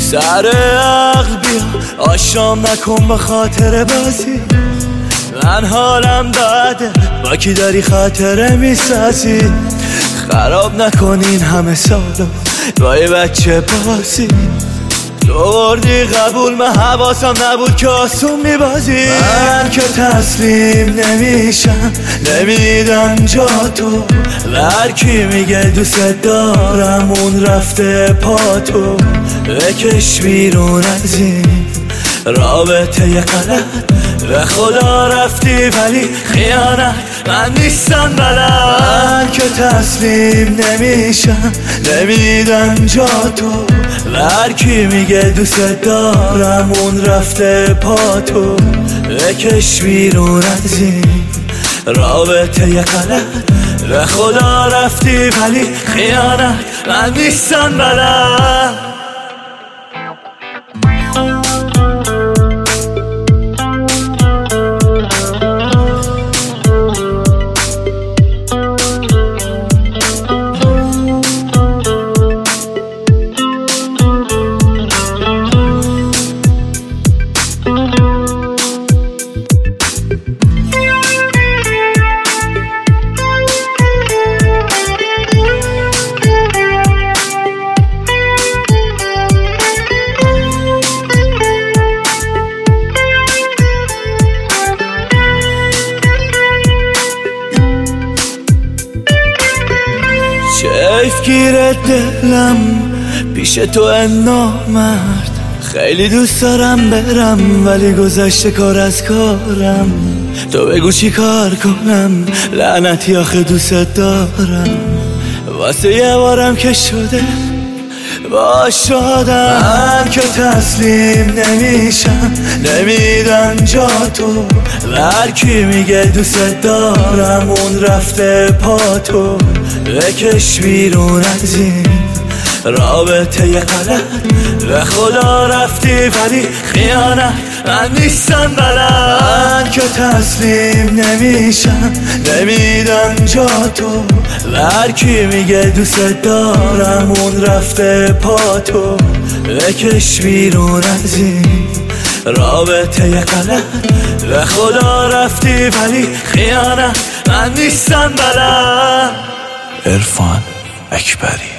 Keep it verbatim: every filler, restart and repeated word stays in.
سر عقل بیا آشام نکن به خاطر بازی. من حالم بده با کی داری خاطره میسازی. خراب نکن این همه سالو با یه بچه بازی. تو بردی قبول من حواسم نبود که آسون میبازی. من که تسلیم نمیشم نمیدم جا تو. هرکی میگه دوست دارم اون رفته پا تو. بکش بیرون از این رابطه ی غلط. به خدا رفتی ولی خیانت من نیستم بلد. من که تسلیم نمیشم نمیدم جا تو. هرکی میگه دوست دارم اون رفته پا تو. بکش بیرون از این رابطه ی غلط. به خدا رفتی ولی خیانت من نیستم بلد. کیف گیره دلم پیش تو نامرد. خیلی دوست دارم برم ولی گذشته کار از کارم. تو بگو چی کار کنم لعنتی آخه دوست دارم. واسه یه بارم که شده باش شدم. من که تسلیم نمیشم نمیدم جا تو. هرکی میگه دوست دارم اون رفته پا تو. بکش بیرون از این رابطه ی غلط. به خدا رفتی ولی خیانت من نیستم بلد. من که تسلیم نمیشم نمیدم جا تو. هرکی میگه دوست دارم اون رفته پا تو. بکش بیرون از این رابطه ی غلط. به خدا رفتی ولی خیانت من نیستم بلد. عرفان اکبری.